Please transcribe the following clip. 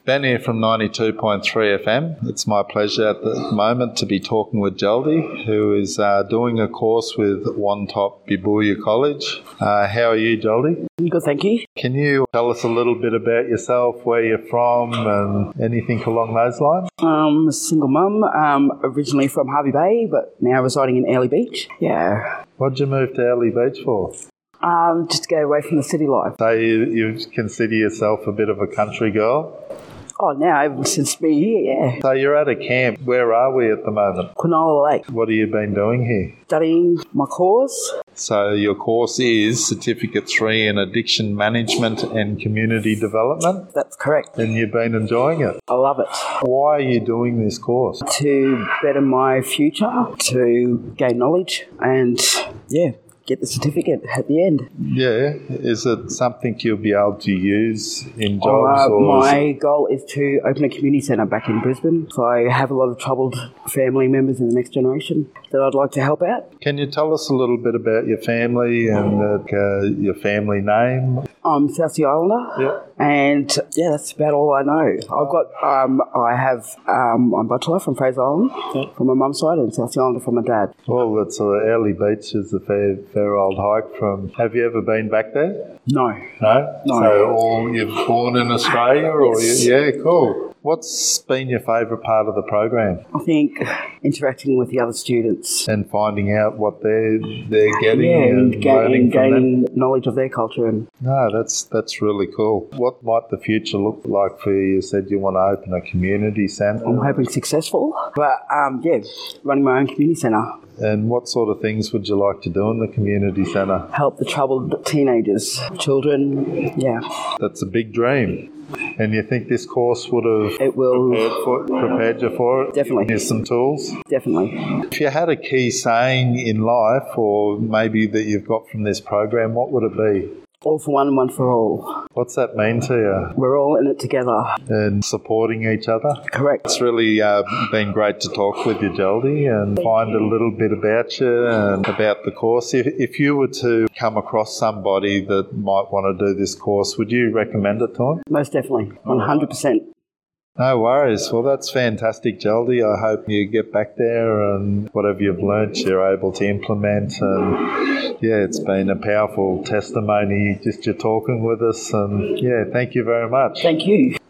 Ben here from 92.3 FM. It's my pleasure at the moment to be talking with Jaldi, who is doing a course with Wantop Bibuya College. How are you, Jaldi? Good, thank you. Can you tell us a little bit about yourself, where you're from and anything along those lines? I'm a single mum, originally from Hervey Bay, but now residing in Airlie Beach. Yeah. What'd you move to Airlie Beach for? Just to go away from the city life. So you consider yourself a bit of a country girl? Oh, now, ever since being here, yeah. So you're at a camp. Where are we at the moment? Quinola Lake. What have you been doing here? Studying my course. So your course is Certificate 3 in Addiction Management and Community Development? That's correct. And you've been enjoying it? I love it. Why are you doing this course? To better my future, to gain knowledge, and, yeah, get the certificate at the end. Yeah. Is it something you'll be able to use in jobs? My goal is to open a community centre back in Brisbane. So I have a lot of troubled family members in the next generation that I'd like to help out. Can you tell us a little bit about your family and your family name? I'm South Sea Islander. Yeah. And yeah, that's about all I know. I've got, I'm Butler from Fraser Island, from my mum's side, and South Sea Islander from my dad. Well, it's Airlie Beach is a fair old hike from. Have you ever been back there? No. No? No. So you've born in Australia? Or Yes. Yeah, cool. What's been your favourite part of the program? I think interacting with the other students. And finding out what they're getting And and learning from them? gaining knowledge of their culture. And No, that's really cool. What might the future look like for you? You said you want to open a community centre. I'm hoping successful. But yeah, running my own community centre. And what sort of things would you like to do in the community centre? Help the troubled teenagers, children. Yeah. That's a big dream. And you think this course would have It will. prepared you for it? Definitely. Here's some tools. Definitely. If you had a key saying in life, or maybe that you've got from this program, what would it be? All for one and one for all. What's that mean to you? We're all in it together. And supporting each other? Correct. It's really been great to talk with you, Jaldi, and find a little bit about you and about the course. If you were to come across somebody that might want to do this course, would you recommend it to them? Most definitely. 100%. No worries. Well, that's fantastic, Jaldi. I hope you get back there and whatever you've learnt, you're able to implement. And yeah, it's been a powerful testimony just you talking with us. And yeah, thank you very much. Thank you.